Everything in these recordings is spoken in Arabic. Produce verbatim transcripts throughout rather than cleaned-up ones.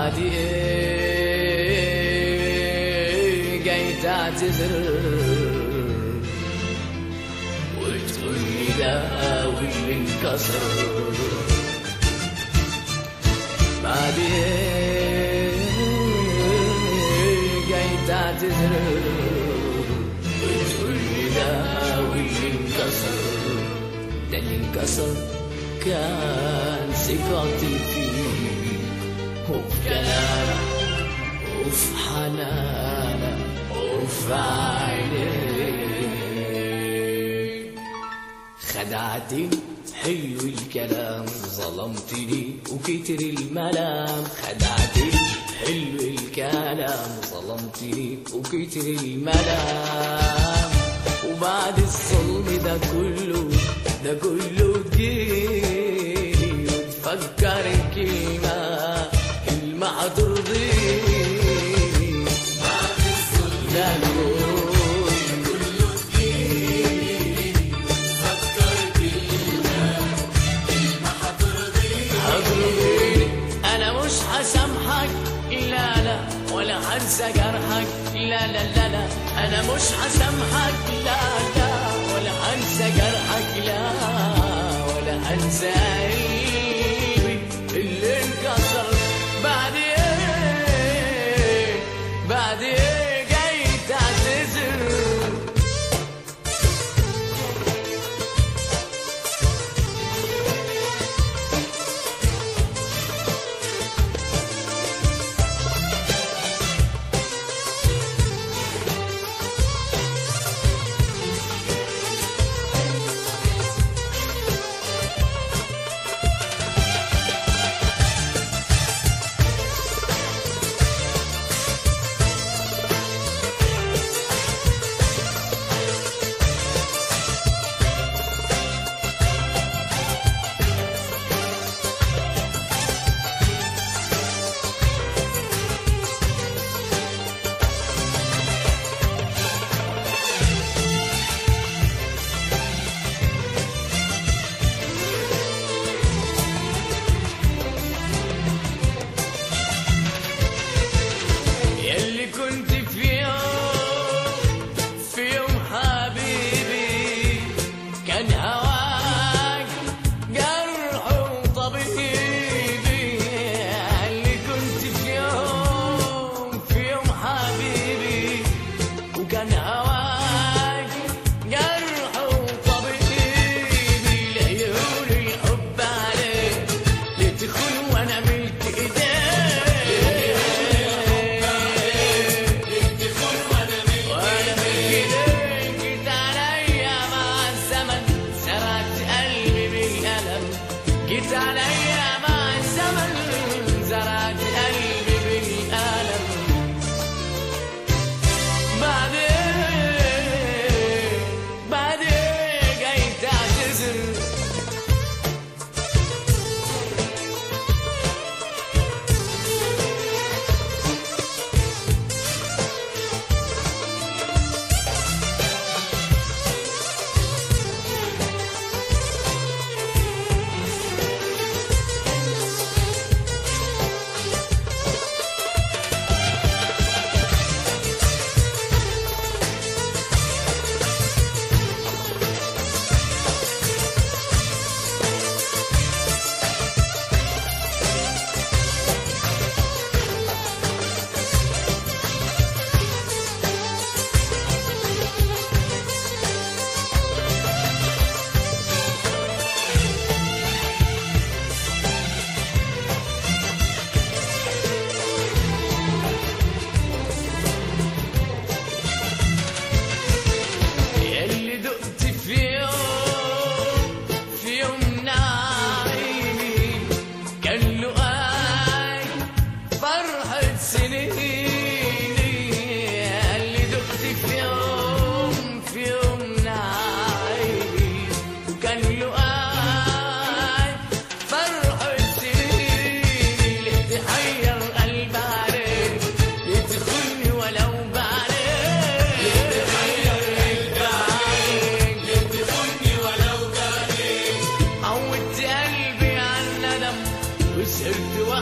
بعد ايه جاي تعتذر وتقولي ده واللي انكسر؟ بعد ايه جاي تعتذر وتقولي ده واللي انكسر؟ ده اللي انكسر كان ثقتي فيك وفي كلامك وفي حنانك وفي عينيك. خدعتني حلو الكلام، ظلمتني وكتر الملام. خدعتني حلو الكلام، ظلمتني وكتر الملام. وبعد الظلم ده كله ده كله تجيني وتفكر كلمة كلمة هترضيني. بعد الظلم ده كله تجيني وتفكر كلمة كلمة هترضيني. أنا مش هسامحك لا لا ولا هنسى جرحك لا لا لا لا. أنا مش هسامحك لا لا ولا هنسى جرحك لا ولا هنسى قلبي اللي انكسر. بعد ايه بعد ايه جاي تعتذر؟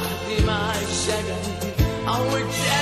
عهدي مع الشجر عودت